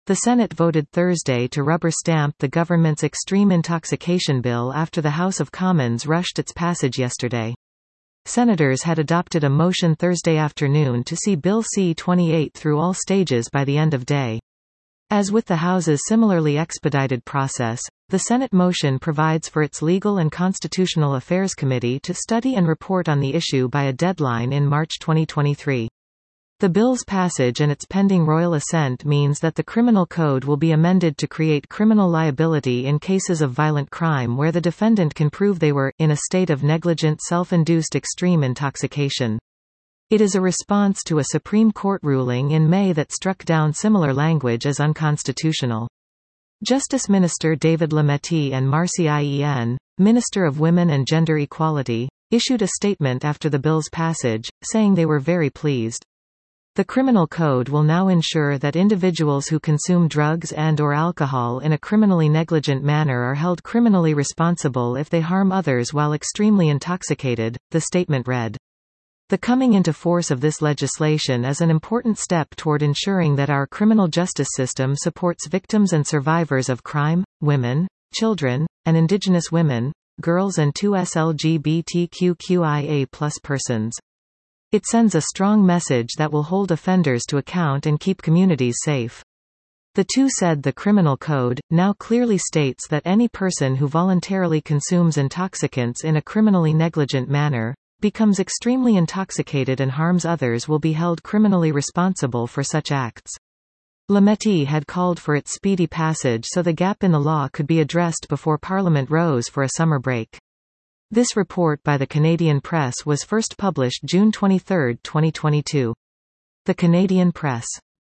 The Senate voted Thursday to rubber-stamp the government's extreme intoxication bill after the House of Commons rushed its passage yesterday. Senators had adopted a motion Thursday afternoon to see Bill C-28 through all stages by the end of day. As with the House's similarly expedited process, the Senate motion provides for its Legal and Constitutional Affairs Committee to study and report on the issue by a deadline in March 2023. The bill's passage and its pending royal assent means that the criminal code will be amended to create criminal liability in cases of violent crime where the defendant can prove they were in a state of negligent self-induced extreme intoxication. It is a response to a Supreme Court ruling in May that struck down similar language as unconstitutional. Justice Minister David Lametti and Marci Ien, Minister of Women and Gender Equality, issued a statement after the bill's passage, saying they were very pleased. The criminal code will now ensure that individuals who consume drugs and/or alcohol in a criminally negligent manner are held criminally responsible if they harm others while extremely intoxicated, the statement read. The coming into force of this legislation is an important step toward ensuring that our criminal justice system supports victims and survivors of crime, women, children, and Indigenous women, girls and 2S LGBTQIA+ persons. It sends a strong message that will hold offenders to account and keep communities safe. The two said the criminal code now clearly states that any person who voluntarily consumes intoxicants in a criminally negligent manner, becomes extremely intoxicated and harms others will be held criminally responsible for such acts. Lametti had called for its speedy passage so the gap in the law could be addressed before Parliament rose for a summer break. This report by the Canadian Press was first published June 23, 2022. The Canadian Press.